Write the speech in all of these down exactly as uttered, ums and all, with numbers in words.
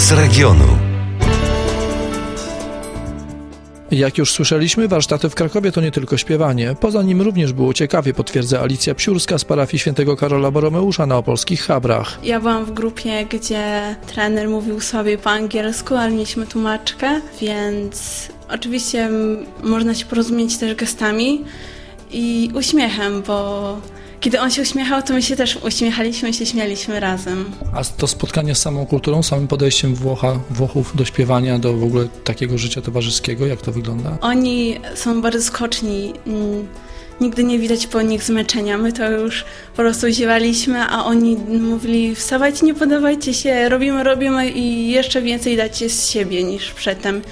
Puls Regionu. Jak już słyszeliśmy, warsztaty w Krakowie to nie tylko śpiewanie. Poza nim również było ciekawie, potwierdza Alicja Psiurska z parafii świętego Karola Boromeusza na opolskich Chabrach. Ja byłam w grupie, gdzie trener mówił sobie po angielsku, ale mieliśmy tłumaczkę, więc oczywiście można się porozumieć też gestami i uśmiechem, bo kiedy on się uśmiechał, to my się też uśmiechaliśmy i się śmialiśmy razem. A to spotkanie z samą kulturą, samym podejściem Włocha, Włochów do śpiewania, do w ogóle takiego życia towarzyskiego, jak to wygląda? Oni są bardzo skoczni. Nigdy nie widać po nich zmęczenia. My to już po prostu ziewaliśmy, a oni mówili: wstawajcie, nie podawajcie się, robimy, robimy i jeszcze więcej dacie z siebie niż przedtem.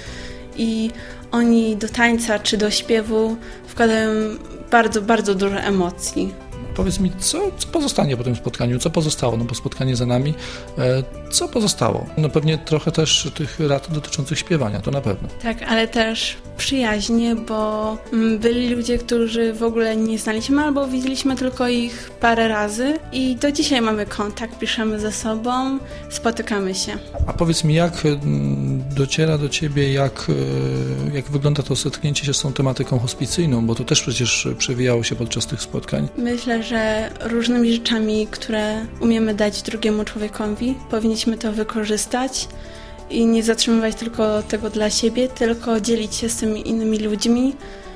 I oni do tańca czy do śpiewu wkładają bardzo, bardzo dużo emocji. Powiedz mi, co, co pozostanie po tym spotkaniu? Co pozostało? No bo spotkanie za nami. E, co pozostało? No pewnie trochę też tych rad dotyczących śpiewania, to na pewno. Tak, ale też przyjaźnie, bo byli ludzie, którzy w ogóle nie znaliśmy albo widzieliśmy tylko ich parę razy i do dzisiaj mamy kontakt, piszemy ze sobą, spotykamy się. A powiedz mi, jak dociera do ciebie, jak, jak wygląda to zetknięcie się z tą tematyką hospicyjną, bo to też przecież przewijało się podczas tych spotkań. Myślę, że różnymi rzeczami, które umiemy dać drugiemu człowiekowi, powinniśmy to wykorzystać i nie zatrzymywać tylko tego dla siebie, tylko dzielić się z tymi innymi ludźmi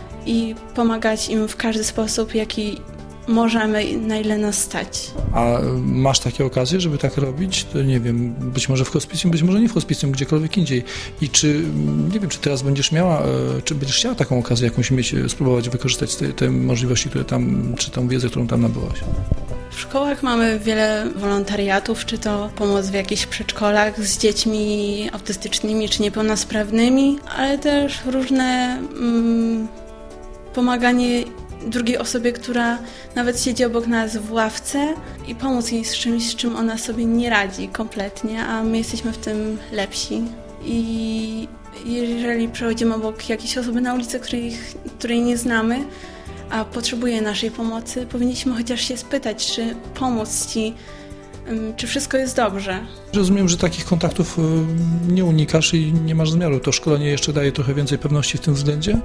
i pomagać im w każdy sposób, jaki możemy, na ile nas stać. A masz takie okazje, żeby tak robić? To nie wiem, być może w hospicjum, być może nie w hospicjum, gdziekolwiek indziej. I czy, nie wiem, czy teraz będziesz miała, czy będziesz chciała taką okazję jakąś mieć, spróbować wykorzystać te, te możliwości, które tam, czy tą wiedzę, którą tam nabyłaś? W szkołach mamy wiele wolontariatów, czy to pomoc w jakichś przedszkolach z dziećmi autystycznymi czy niepełnosprawnymi, ale też różne mm, pomaganie drugiej osobie, która nawet siedzi obok nas w ławce i pomóc jej z czymś, z czym ona sobie nie radzi kompletnie, a my jesteśmy w tym lepsi. I jeżeli przechodzimy obok jakiejś osoby na ulicy, której, której nie znamy, a potrzebuje naszej pomocy, powinniśmy chociaż się spytać, czy pomóc ci, czy wszystko jest dobrze. Rozumiem, że takich kontaktów nie unikasz i nie masz zamiaru. To szkolenie jeszcze daje trochę więcej pewności w tym względzie?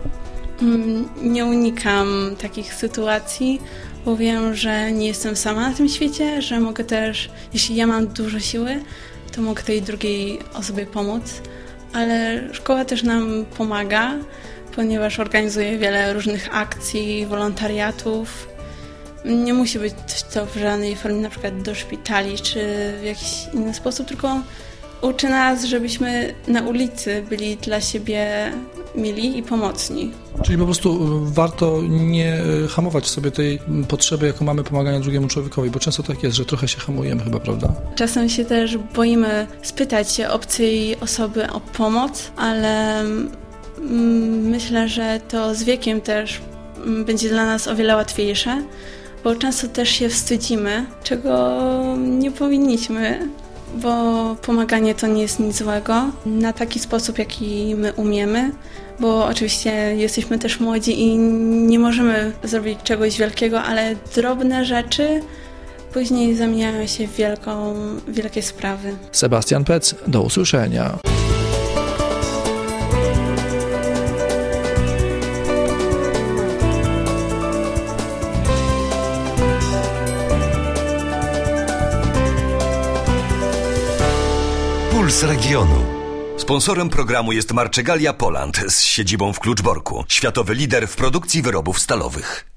Nie unikam takich sytuacji, bo wiem, że nie jestem sama na tym świecie, że mogę też, jeśli ja mam dużo siły, to mogę tej drugiej osobie pomóc, ale szkoła też nam pomaga, ponieważ organizuje wiele różnych akcji, wolontariatów. Nie musi być to w żadnej formie, na przykład do szpitali czy w jakiś inny sposób, tylko uczy nas, żebyśmy na ulicy byli dla siebie mili i pomocni. Czyli po prostu warto nie hamować sobie tej potrzeby, jaką mamy pomagania drugiemu człowiekowi, bo często tak jest, że trochę się hamujemy chyba, prawda? Czasem się też boimy spytać się obcej osoby o pomoc, ale myślę, że to z wiekiem też będzie dla nas o wiele łatwiejsze, bo często też się wstydzimy, czego nie powinniśmy, bo pomaganie to nie jest nic złego, na taki sposób, jaki my umiemy, bo oczywiście jesteśmy też młodzi i nie możemy zrobić czegoś wielkiego, ale drobne rzeczy później zamieniają się w wielką, wielkie sprawy. Sebastian Pec, do usłyszenia. Puls Regionu. Sponsorem programu jest Marczegalia Poland z siedzibą w Kluczborku. Światowy lider w produkcji wyrobów stalowych.